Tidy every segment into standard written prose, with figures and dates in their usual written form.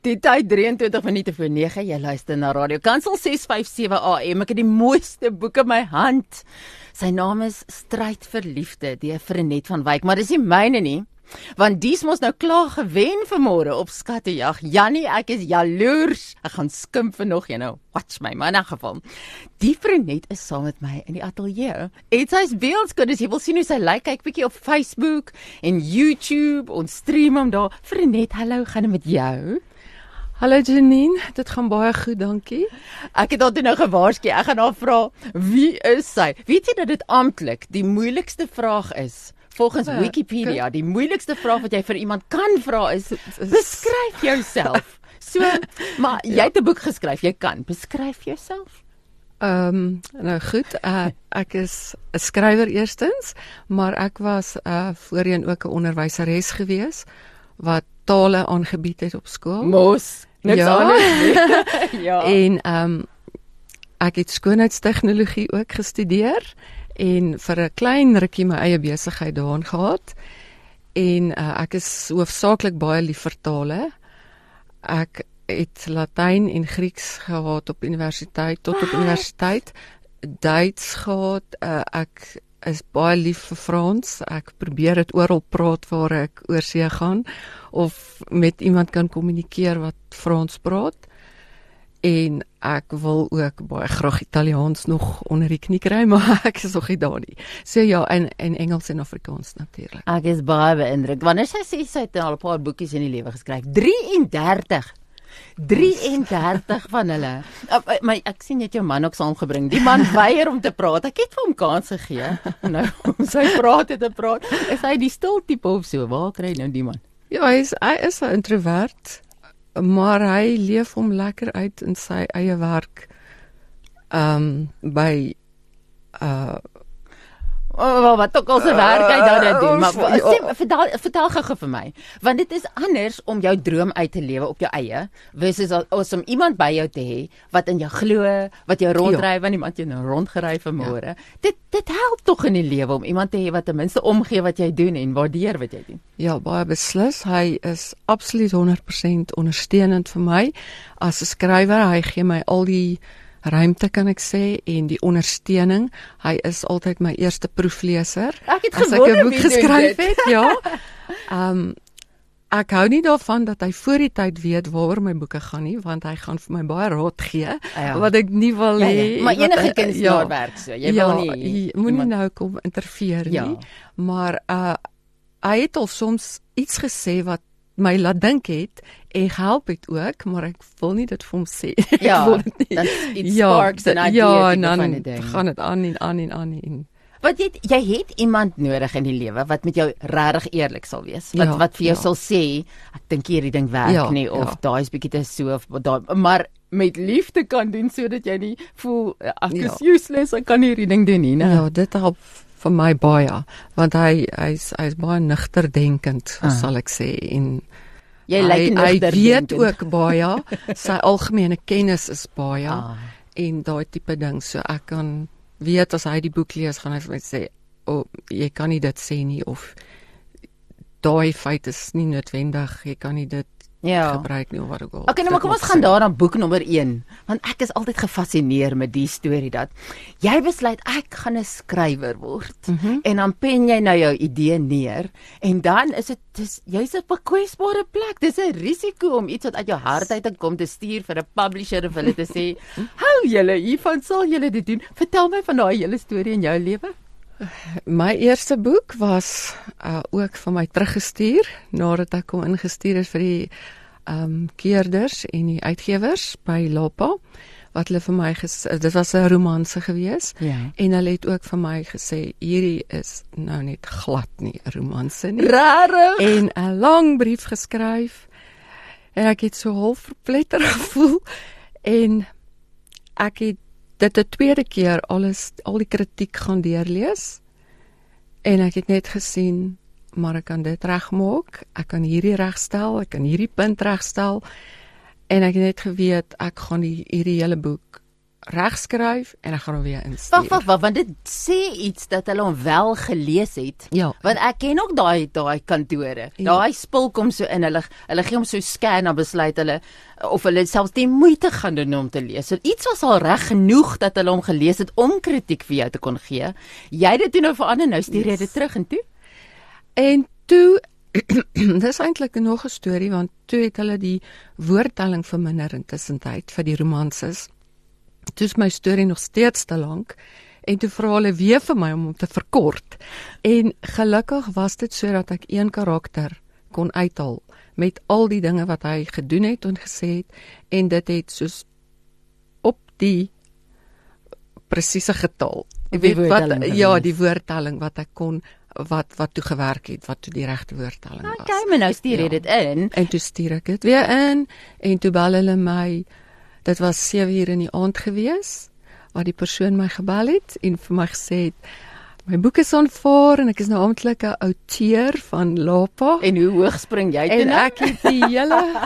Die tyd 23 minute voor 9, jy luister na Radio Kansel 657 AM. Ek het die mooiste boek in my hand. Sy naam is Stryd vir Liefde, deur Frenet van Wyk, maar dis nie myne nie. Want dies mos nou klaar gewen vanmôre op skattejag. Jannie, ek is jaloers. Ek gaan skimp vir nog een, watch my, maar in 'n geval. Die Frenet is saam met my in die ateljee. En sy is beeldskud, as jy wil sien hoe sy lyk, kyk bietjie op Facebook en YouTube, ons stream hom daar. Frenet, hallo, gaan dit met jou? Hallo Janine, dit gaan baie goed, dankie. Ek het altyd nou gewaarsku, ek gaan haar vra, wie is sy? Weet jy dat dit amptelik die moeilikste vraag is? Volgens Wikipedia, die moeilikste vraag wat jy vir iemand kan vra is, beskryf jouself. So, maar jy het 'n boek geskryf, jy kan, beskryf jouself. Nou goed, ek is 'n skrywer eerstens, maar ek was voorheen ook 'n onderwyseres gewees, wat tale aangebied het op skool. Mos, niks anders nie. Ja. En ek het skoonheidstegnologie ook gestudeer, en vir 'n klein rukkie my eie besigheid daarin gehad. En ek is hoofsaaklik baie lief vir tale. Ek het Latyn en Grieks gehad op universiteit, tot op universiteit. Duits gehad, ek is baie lief vir Frans. Ek probeer dit oral praat waar ek oorsee gaan, of met iemand kan kommunikeer wat Frans praat. En ek wil ook baie graag Italiaans nog onder die knie kry, maar ek is nog nie daar nie. So ja, en Engels en Afrikaans natuurlik. Ek is baie beïndruk. Wanneer sy sê sy het al 'n paar boekies in die lewe geskryf, 33 van hulle. Maar ek sien jy het jou man ook saamgebring. Die man weier om te praat. Ek het vir hom kans gegee. Nou, sy praat het en praat. Is hy die stil tipe of so? Waar kry nou die man? Ja, hy is 'n introvert, maar hy leef hom lekker uit in sy eie werk. By wat ook al se werk hy dan doen, maar vertel gou vir my, want dit is anders om jou droom uit te lewe op jou eie, versus as om iemand by jou te hê wat in jou glo, wat jou ronddry, want iemand jou nou rondgery vanmôre. Dit help tog in die lewe om iemand te hê wat ten minste omgee wat jy doen en waardeer wat jy doen. Ja, baie beslis. Hy is absoluut 100% ondersteunend vir my as 'n skrywer. Hy gee my al die ruimte, kan ek sê, en die ondersteuning. Hy is altyd my eerste proefleser. Ek het as ek 'n boek geskryf het, ja. Ek hou nie daarvan dat hy voor die tyd weet waaroor my boeke gaan nie, want hy gaan vir my baie raad gee, wat ek nie wil hê. Maar enige kunstenaar werk so. Jy wil nie moenie nou kom interfereer nie. Maar hy het al soms iets gesê wat my laat dink het en gehelp het ook, maar ek wil nie dit vir hom sê. Ja, dan it sparks an idea. Ja, en dan gaan dit aan en. Want jy het iemand nodig in die lewe wat met jou regtig eerlik sal wees, wat vir jou sal sê, ek dink hierdie ding werk nie, of daai is bietjie te so, of maar met liefde kan doen, sodat jy nie voel, ek is useless, ek kan hierdie ding doen nie, né? Ja, dit help vir my baie, want hy is baie nugter denkend, sal ek sê, en hy weet ook baie, sy algemene kennis is baie, en daai tipe ding, so ek kan weet as hy die boek lees, gaan hy vir my sê, jy kan nie dit sê nie, of daai feit is nie noodwendig, jy kan nie dit gebruik nie, of wat ook al. Okay, nou maar kom ons gaan daar na boek nommer 1, want ek is altyd gefassineer met die storie dat jy besluit, ek gaan 'n skrywer word, en dan pen jy nou jou idee neer, en dan is jy's op 'n kwesbare plek, dis 'n risiko om iets wat uit jou hart uit kom te stuur vir 'n publisher of hulle te sê, hou julle hiervan, sal julle dit doen? Vertel my van daai hele storie in jou lewe. My eerste boek was ook van my teruggestuur, nadat ek hom ingestuur het vir die keerders en die uitgewers by Lapa, wat hulle vir my dit was 'n romanse gewees, en hulle het ook vir my gesê, hierdie is nou net glad nie 'n romanse nie. Rarig! En 'n lang brief geskryf, en ek het so half verpletter gevoel, en ek het dit 'n tweede keer al die kritiek gaan deurlees, en ek het net gesien, maar ek kan dit regmaak, ek kan hierdie regstel, ek kan hierdie punt regstel, en ek het net geweet, ek gaan hierdie hele boek regskryf en ek gaan hom weer instuur. Wag, want dit sê iets dat hulle hom wel gelees het. Ja. Want ek ken ook daai kantore. Daai spul kom so in, hulle gee hom so scan, dan besluit hulle of hulle selfs die moeite gaan doen om te lees. So iets was al reg genoeg dat hulle hom gelees het om kritiek vir jou te kon gee. Jy het dit toe nou verander, nou stuur jy dit terug en toe? En toe dis eintlik nog 'n storie, want toe het hulle die woordtelling verminder intussentyd vir die romanses. Toe is my storie nog steeds te lank en toe vra hulle weer vir my om te verkort. En gelukkig was dit so dat ek een karakter kon uithaal met al die dinge wat hy gedoen het en gesê het, en dit het soos op die presiese getal. Die woordtelling wat ek kon, wat toe gewerk het, wat toe die regte woordtelling was. Okay, maar nou stuur jy dit in. En toe stuur ek dit weer in en toe bel hulle my. Dit was 7:00 in die aand gewees, waar die persoon my gebel het en vir my gesê het, my boek is aanvaar en ek is nou amptelik 'n outeur van Lapa. En hoe hoog spring jy toe En nou? ek het die hele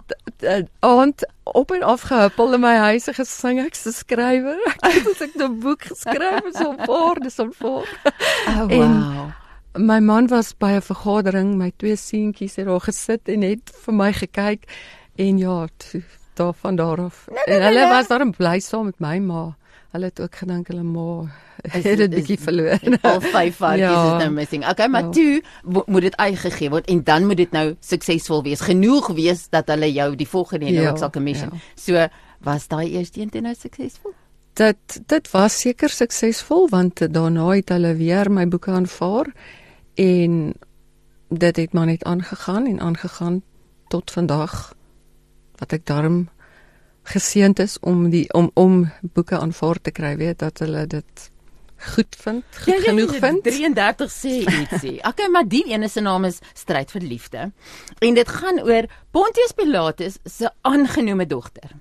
aand op en af gehuppel in my huis en gesing, ek's 'n skrywer. Ek het 'n boek geskryf, is aanvaar, dis aanvaar. Oh, wow. My man was by 'n vergadering, my 2 seentjies het daar gesit en het vir my gekyk en ja, van daar af. En hulle was daarom bly saam met my, maar hulle het ook gedink hulle ma het dit bietjie verloor. Al 5 varkies is nou missing. Okay, maar toe moet dit uitgegee word en dan moet dit nou suksesvol wees. Genoeg wees dat hulle jou die volgende een ook sal commission. So, was daai eerste een toe nou suksesvol? Dit was seker suksesvol, want daarna het hulle weer my boeke aanvaar en dit het maar net aangegaan tot vandag, wat ek daarom geseënd is om boeke aanvaar te kry, weet dat hulle dit goed genoeg vind. 33 sê ietsie. Okay, maar die ene se naam is Stryd vir Liefde. En dit gaan oor Pontius Pilatus se aangenome dogter.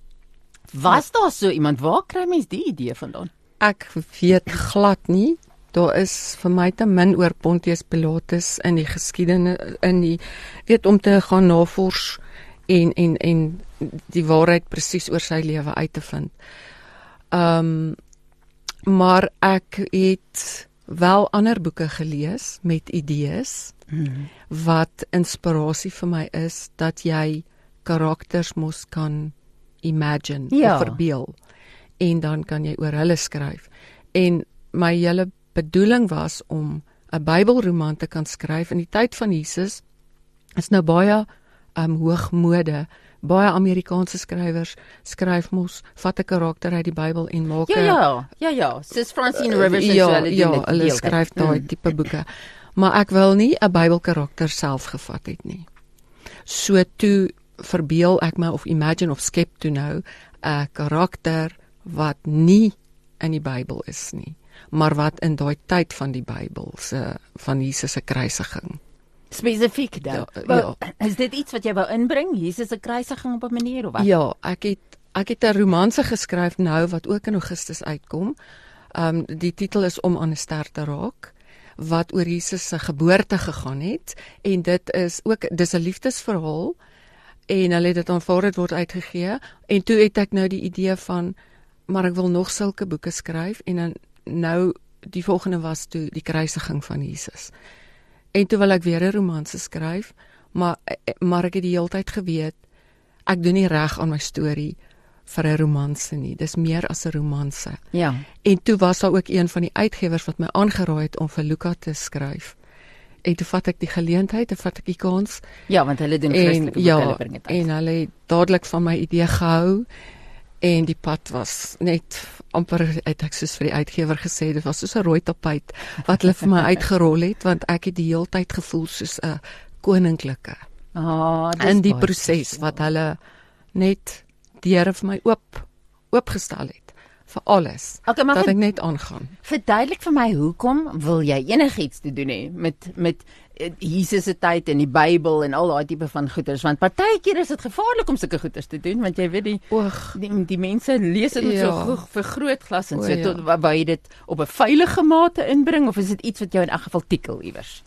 Was daar so iemand? Waar kry mens die idee vandaan? Ek weet glad nie. Daar is vir my te min oor Pontius Pilatus in die geskiedenis, weet om te gaan navors en die waarheid presies oor sy lewe uit te vind. Maar ek het wel ander boeke gelees met idees wat inspirasie vir my is dat jy karakters mos kan imagine of verbeel en dan kan jy oor hulle skryf. En my hele bedoeling was om 'n Bybelroman te kan skryf in die tyd van Jesus. Is nou baie hoogmode. Baie Amerikaanse skrywers skryf mos, vat 'n karakter uit die Bybel en maak Ja, soos Francine Rivers en so hulle skryf daai tipe boeke. Maar ek wil nie 'n Bybelkarakter self gevat het nie. So toe verbeel ek my of imagine of skep toe nou 'n karakter wat nie in die Bybel is nie, maar wat in daai tyd van die Bybel van Jesus se kruisiging. Spesifiek dan. Is dit iets wat jy wou inbring? Jesus se kruisiging op 'n manier of wat? Ja, ek het 'n romanse geskryf nou wat ook in Augustus uitkom. Die titel is Om aan 'n ster te raak, wat oor Jesus se geboorte gegaan het en dis 'n liefdesverhaal en hulle het dit aanvaar, dit word uitgegee en toe het ek nou die idee van maar ek wil nog sulke boeke skryf en dan nou die volgende was toe die kruisiging van Jesus. En toe wil ek weer 'n romanse skryf, maar ek het die hele tyd geweet ek doen nie reg aan my storie vir 'n romanse nie. Dis meer as 'n romanse. Ja. En toe was daar ook een van die uitgewers wat my aangeraai het om vir Luka te skryf. En toe vat ek die geleentheid, vat ek die kans. Ja, want hulle doen Christelike boeke, hulle bring dit uit. En hulle het dadelik van my idee gehou. En die pad was net amper, het ek soos vir die uitgewer gesê, dit was soos 'n rooi tapuit wat hulle vir my uitgerol het, want ek het die hele tyd gevoel soos 'n koninklike. In die proses wat hulle net deure vir my oopgestel het vir alles, okay, dat ek net aangaan. Verduidelik vir my, hoekom wil jy enigiets te doen hê met Jesus se tyd en die Bybel en al daai tipe van goeders, want partykeer is dit gevaarlik om sulke goeders te doen, want jy weet die mense lees dit met so vergrootglas en so, tot wou jy dit op 'n veilige mate inbring, of is dit iets wat jou in elk geval tikkel iewers?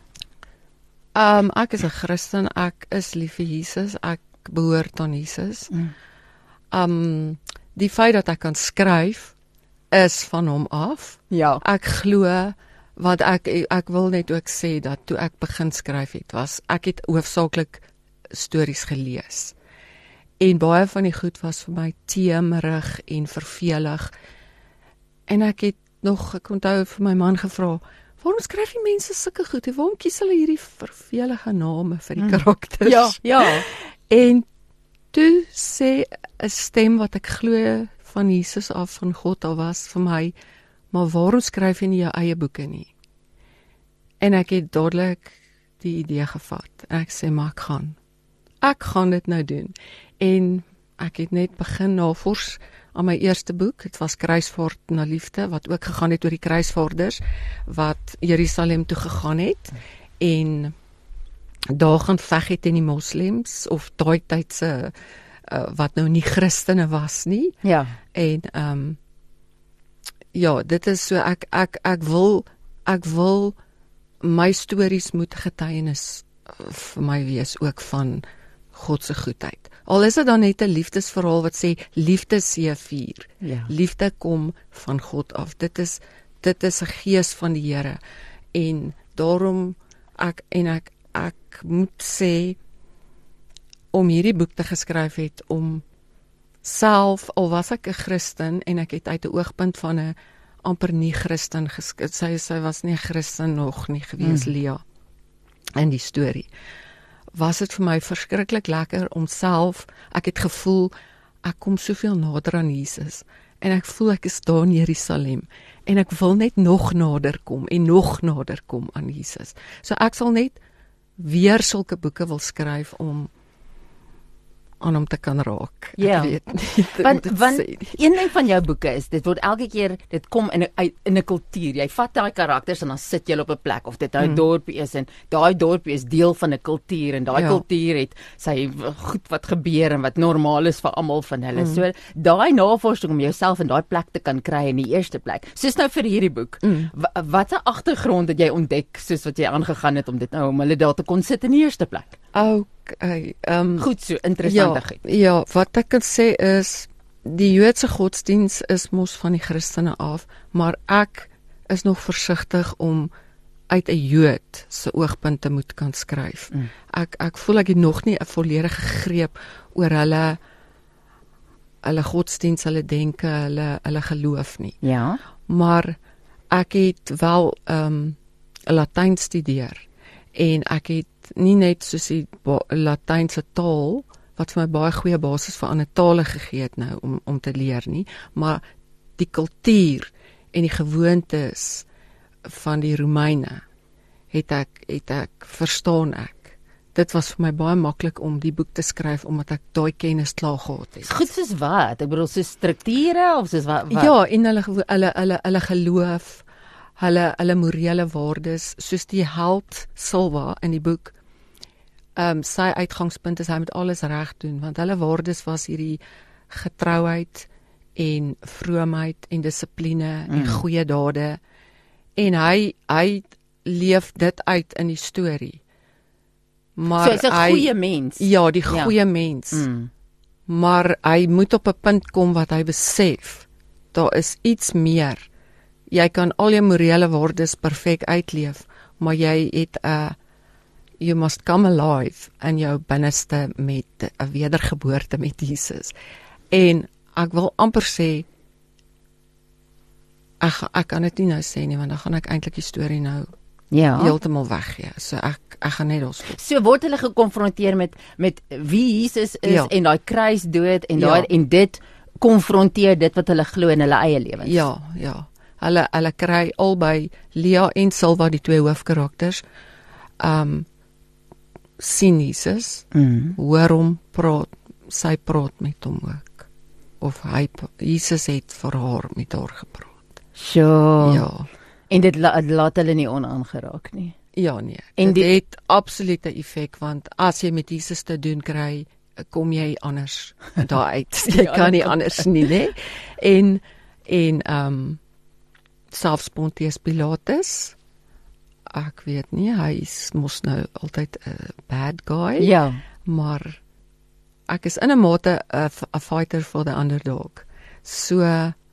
Ek is 'n Christen, ek is lief vir Jesus, ek behoort aan Jesus. die feit dat ek kan skryf is van hom af. Ja. Ek glo, want ek wil net ook sê dat toe ek begin skryf het, ek het hoofsaaklik stories gelees. En baie van die goed was vir my teemerig en vervelig. En ek onthou vir my man gevra, waarom skryf die mense sulke goed? En waarom kies hulle hierdie vervelige name vir die karakters? Ja, ja. En toe sê 'n stem wat ek glo van Jesus af, van God al was vir my, maar waarom skryf jy nie jou eie boeke nie? En ek het dadelik die idee gevat. Ek sê, maar ek gaan dit nou doen. En ek het net begin navors aan my eerste boek. Dit was Kruisvaart na Liefde, wat ook gegaan het oor die kruisvaarders wat Jerusalem toe gegaan het en daar gaan veg het teen die moslems of daai tydse wat nou nie Christene was nie. Ja. En ja, dit is so ek wil my stories moet getuienis vir my wees ook van God se goedheid. Al is dit dan net 'n liefdesverhaal wat sê liefde seëvier. Ja. Liefde kom van God af. Dit is 'n gees van die Here. En daarom ek moet sê om hierdie boek te geskryf het om self, al was ek 'n Christen en ek het uit 'n oogpunt van 'n amper nie Christen sy was nie 'n Christen nog nie gewees, Lia, in die storie. Was dit vir my verskriklik lekker om self, ek het gevoel, ek kom soveel nader aan Jesus, en ek voel ek is daar in Jerusalem, en ek wil net nog nader kom, en nog nader kom aan Jesus. So ek sal net weer sulke boeke wil skryf om aan hom te kan raak. Ja. Ek weet nie, Want een ding van jou boeke is, dit word elke keer, dit kom in 'n kultuur. Jy vat daai karakters en dan sit jy op 'n plek, of dit nou 'n dorpie is, en daai dorpie is deel van 'n kultuur, en daai kultuur het sy goed wat gebeur en wat normaal is vir almal van hulle. So daai navorsing om jouself in daai plek te kan kry in die eerste plek. Soos nou vir hierdie boek. Wat 'n agtergrond het jy ontdek soos wat jy aangegaan het om hulle daar te kon sit in die eerste plek? Okay, goed so, interessant. Ja, wat ek kan sê is, die Joodse godsdiens is mos van die Christene af, maar ek is nog versigtig om uit 'n Jood se oogpunt te moet kan skryf. Ek voel ek het nog nie 'n volledige greep oor hulle godsdiens, hulle denke, hulle geloof nie. Ja. Maar ek het wel Latyn studeer, en ek het nie net soos die Latynse taal, wat vir my baie goeie basis vir ander tale gegee het nou, om te leer nie, maar die kultuur en die gewoontes van die Romeine het ek verstaan ek. Dit was vir my baie maklik om die boek te skryf, omdat ek daai kennis klaar gehad het. Goed soos wat? Ek bedoel, soos strukture, of soos wat? Ja, en hulle geloof, hulle morele waardes, soos die held Silva in die boek, sy uitgangspunt is hy moet alles reg doen, want hulle waardes was hierdie getrouheid en vroomheid en dissipline en goeie dade, en hy leef dit uit in die storie. Maar so hy's 'n goeie mens. Ja, die goeie mens. Maar hy moet op 'n punt kom wat hy besef, daar is iets meer. Jy kan al jou morele waardes perfek uitleef, maar jy het you must come alive in jou binneste met 'n wedergeboorte met Jesus. En ek wil amper sê, ek kan dit nie nou sê nie, want dan gaan ek eintlik die storie nou heeltemal weggee. So ek gaan net daar stop. So word hulle gekonfronteer met wie Jesus is, en daai kruisdood, en dit konfronteer dit wat hulle glo in hulle eie lewens. Ja. Hulle kry albei, Lia en Silva, die twee hoofkarakters, sien Jesus, hoor hom praat, sy praat met hom ook. Of Jesus het vir haar met haar gepraat. Sure. Ja. En dit laat hulle nie onaangeraak nie. Ja, nee. En dit het absolute effek, want as jy met Jesus te doen kry, kom jy anders daar uit. Jy kan nie anders nie, né? En selfs Pontius Pilatus, ek weet nie, hy mos nou altyd 'n bad guy. Ja. Maar ek is in 'n mate 'n fighter for the underdog. So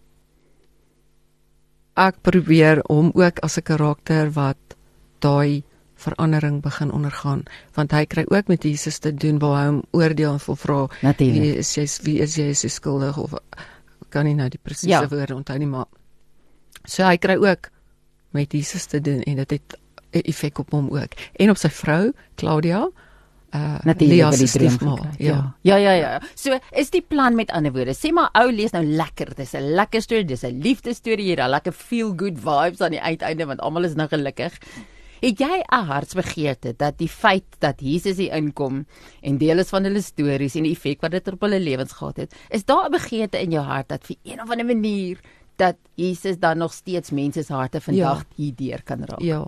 ek probeer hom ook as 'n karakter wat daai verandering begin ondergaan, want hy kry ook met Jesus te doen waar hy hom oordeel en vra wie is jy skuldig of kan nie nou die presiese woorde onthou nie, maar so hy kry ook met Jesus te doen en dit het 'n effek op hom ook en op sy vrou Claudia, Lia se stiefma. Ja. So is die plan, met ander woorde, sê maar ou lees nou lekker, dis 'n lekker storie, dis 'n liefdesstorie, jy daar lekker feel good vibes aan die uiteinde want almal is nou gelukkig. Het jy 'n hartsbegeerte dat die feit dat Jesus hier inkom en deel is van hulle stories en die effek wat dit op hulle lewens gehad het, is daar 'n begeerte in jou hart dat vir een of ander manier dat Jesus dan nog steeds mense se harte vandag hierdeur kan raak? Ja.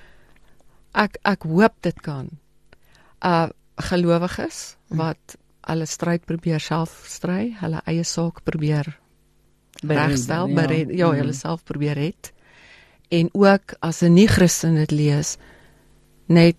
Ek hoop dit kan. Gelowiges wat hulle stryd probeer self stry, hulle eie saak probeer regstel, hulle self probeer red. En ook as 'n nie-Christen dit lees, net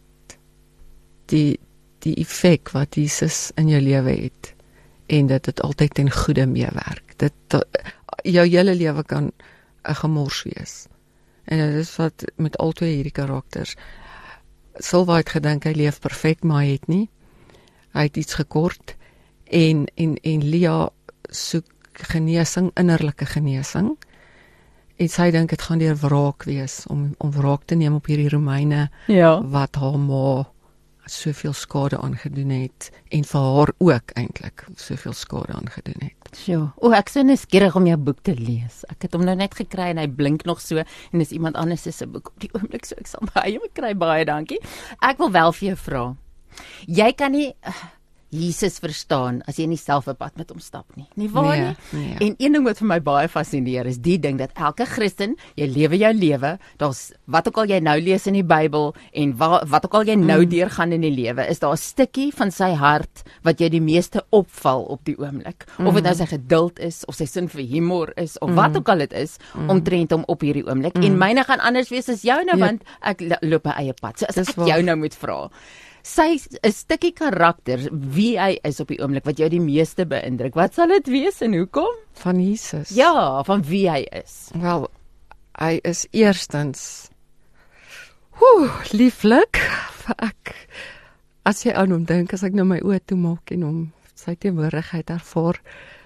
die effek wat Jesus in jou lewe het en dat dit altyd ten goeie meewerk. Jou hele lewe kan 'n gemors wees. En dit is wat met al twee hierdie karakters. Silva het gedink hy leef perfek, maar hy het nie. Hy het iets gekort en Lia soek genesing, innerlike genesing. En sy dink dit gaan deur wraak wees om wraak te neem op hierdie Romeine wat haar ma soveel skade aangedoen het en vir haar ook eintlik soveel skade aangedoen het. Sjoe. Ek is so nuuskierig om jou boek te lees. Ek het hom nou net gekry en hy blink nog so en dis iemand anders se boek op die oomblik, so ek sal baie kry, baie dankie. Ek wil wel vir jou vra. Jy kan nie Jesus verstaan as jy nie self 'n pad met hom stap nie. Nie waar nie? Nee. En een ding wat vir my baie fascineer is die ding dat elke Christen, jy lewe jou lewe, daar's wat ook al jy nou lees in die Bybel en wat ook al jy nou deurgaan in die lewe, is daar 'n stukkie van sy hart wat jy die meeste opval op die oomblik. Of dit nou sy geduld is of sy sin vir humor is of wat ook al dit is omtrent hom op hierdie oomblik. En myne gaan anders wees as jou nou want ek loop my eie pad. So as ek jou nou moet vra, sy 'n stukkie karakter, wie hy is op die oomblik, wat jou die meeste beïndruk, wat sal dit wees en hoekom? Van Jesus. Ja, van wie hy is. Wel, hy is eerstens lieflik. As jy aan hom dink, as ek nou my oë toemaak en hom sy teenwoordigheid ervaar,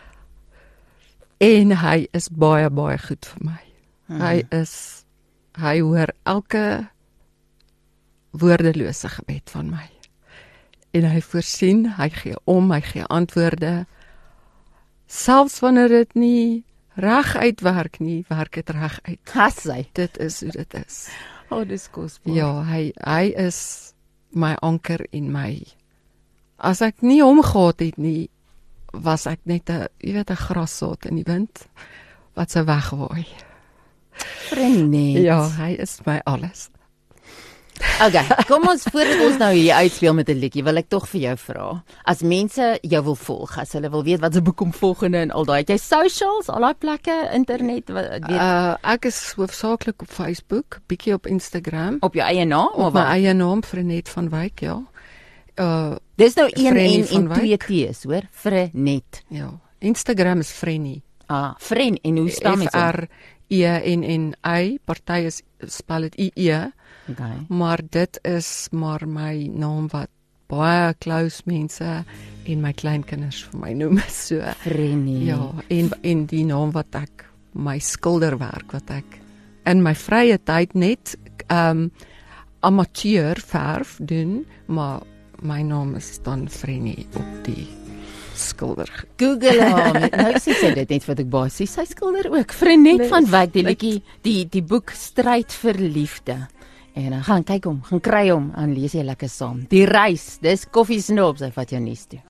en hy is baie, baie goed vir my. Hy hoor elke woordelose gebed van my. En hy voorsien, hy gee hy gee antwoorde. Selfs wanneer dit nie reg uitwerk nie, werk dit reg uit. Hassy. Dit is hoe dit is. Dis kosbaar. Ja, hy is my anker en my. As ek nie hom gehad het nie, was ek net 'n grassaad in die wind wat sou wegwaai. Frenet. Ja, hy is my alles. Okay, kom ons voordat ons nou hier uitspeel met 'n liedjie, wil ek tog vir jou vra. As mense jou wil volg, as hulle wil weet wat se boek kom volgende en al daai, het jy socials, al daai plekke, internet, ek is hoofsaaklik op Facebook, bietjie op Instagram. Op jou eie naam of my eie naam, Frenet van Wyk, ja. Dis nou 1 N en 2 T's, hoor? Frenet. Ja. Instagram is Frenny. Fren en hoe staan dit? FRENNI, party spel dit IE. Okay. Maar dit is maar my naam wat baie close mense en my kleinkinders vir my noem, so. Frenny. Ja, en die naam wat ek, my skilderwerk wat ek in my vrye tyd net amateur verf doen, maar my naam is dan Frenny op die skilder. Google haar, nou sê sy dit net wat ek baie sê, sy skilder ook. Frenet van Wyk, die liedjie, die boek Stryd vir Liefde. En gaan kyk hom, gaan kry hom, en lees jy lekker saam. Die reis, dis Koffie Snobs, hy vat jou nuus toe.